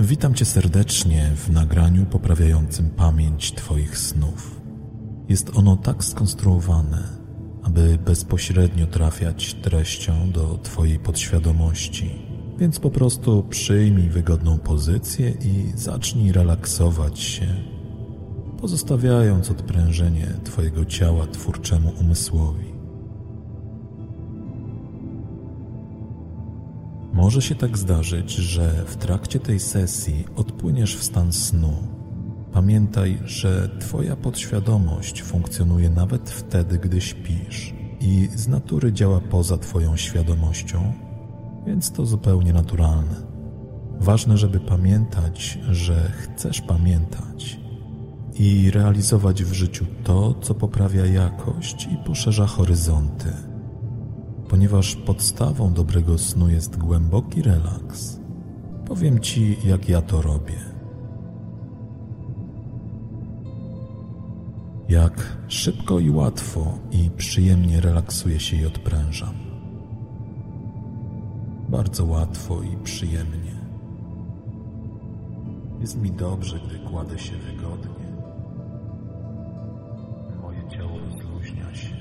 Witam Cię serdecznie w nagraniu poprawiającym pamięć Twoich snów. Jest ono tak skonstruowane, aby bezpośrednio trafiać treścią do Twojej podświadomości, więc po prostu przyjmij wygodną pozycję i zacznij relaksować się, pozostawiając odprężenie Twojego ciała twórczemu umysłowi. Może się tak zdarzyć, że w trakcie tej sesji odpłyniesz w stan snu. Pamiętaj, że Twoja podświadomość funkcjonuje nawet wtedy, gdy śpisz i z natury działa poza Twoją świadomością, więc to zupełnie naturalne. Ważne, żeby pamiętać, że chcesz pamiętać i realizować w życiu to, co poprawia jakość i poszerza horyzonty. Ponieważ podstawą dobrego snu jest głęboki relaks, powiem Ci, jak ja to robię. Jak szybko i łatwo i przyjemnie relaksuję się i odprężam. Bardzo łatwo i przyjemnie. Jest mi dobrze, gdy kładę się wygodnie. Moje ciało rozluźnia się.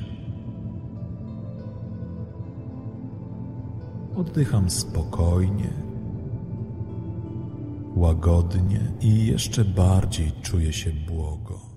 Oddycham spokojnie, łagodnie i jeszcze bardziej czuję się błogo.